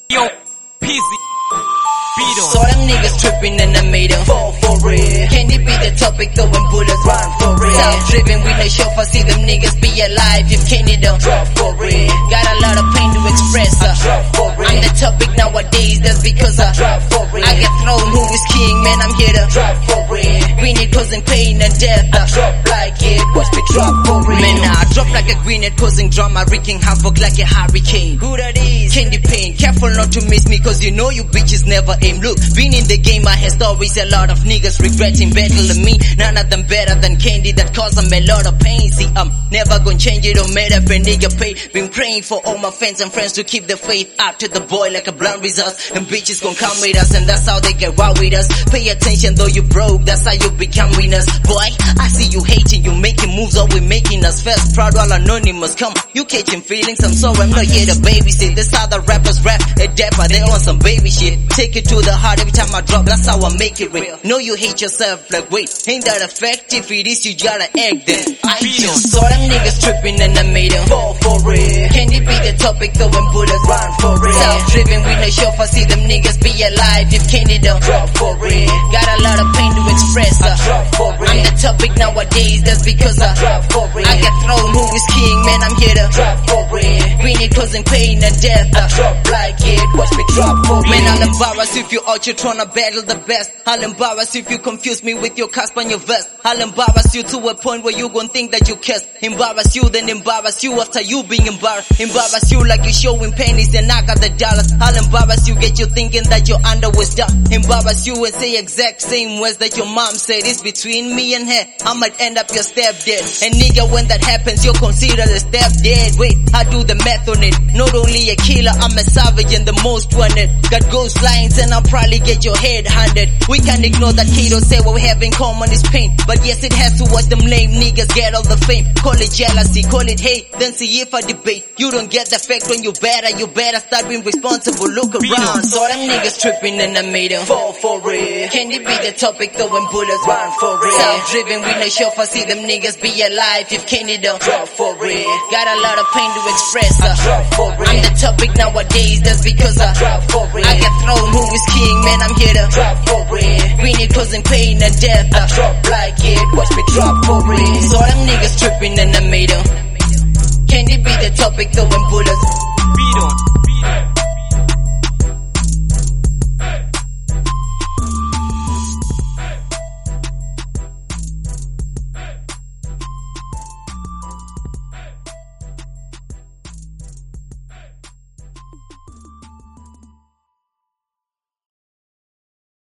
Yo, Peasy, beat 'em. So them niggas tripping and I made them fall for real. Can it be the topic though when bullets run for real? Self-driven with no chauffeur, see them niggas be alive if Kenny don't drop for real. Got a lot of pain to express, drop for real. I'm the topic nowadays, that's because I drop for real. I get thrown, who is king, man, I'm here to drop for real. Grenade causing pain and death, I drop like it, watch me drop for real. Man, I drop like a grenade causing drama, wreaking havoc like a hurricane. Who that is? Candy pain, careful not to miss me cause you know you bitches never aim. Look, been in the game, I had stories, a lot of niggas regretting battling me. None of them better than Candy that caused them a lot of pain. See, I'm never gonna change it, don't matter if a nigga pay. Been praying for all my fans and friends to keep the faith up to the boy like a blunt results. And bitches gon' come with us and that's how they get wild with us. Pay attention though you broke, that's how you become winners. Boy, I see you hating, you making moves, all we making us fast. Proud all anonymous, come, you catching feelings, I'm sorry, I'm not here to babysit. This how the rappers rap, a dapper, they on some baby shit. Take it to the heart every time I drop, that's how I make it real. Know you hate yourself, like wait, ain't that effective? If it is, you gotta act then. I just saw them niggas tripping and I made them fall for real. Can it be the topic though when bullets run for real? Self-driven with no chauffeur, see them niggas be alive if Kenny don't drop for real. Got a lot of pain to express, drop for real. I'm the topic nowadays, that's because I drop for real. I get thrown, who is king, man, I'm here to drop for real. Grenade causing pain and death, I drop like it, watch me drop for real. Man, I'll embarrass if you out, you're tryna battle the best. I'll embarrass if you confuse me with your cusp on your vest. I'll embarrass you to a point where you gon' think that you cursed. Embarrass you, then embarrass you after you being embarrassed. Embarrass you like you showing pennies and I got the dollars. I'll embarrass you, get you thinking that your underwear's done. Embarrass you and say exact same words that your mom said. It's between me and her, I might end up your stepdad. And nigga, when that happens, you're considered a stepdad. Wait, I do the math on it. Not only a killer, I'm a savage and the most wanted. Got ghost lines and I'll probably get your head handed. We can't ignore that Kato say what we have in common is pain. But yes, it has to watch them lame niggas get all the fame. Call it jealousy, call it hate, then see if I debate. You don't get the fact when you better start being responsible. Look around, saw them niggas tripping and I made them fall for real. Can it be the topic though when bullets run for real? Self-driven with no chauffeur, see them niggas be alive if Kenny don't drop for real. Got a lot of pain to express, drop for real. I'm the topic nowadays, that's because I drop for real. I get thrown, who is king, man, I'm here to drop for real. Grenade causing pain and death, I drop like it, watch me drop for real. Saw them niggas tripping and I made them. Can it be the topic though when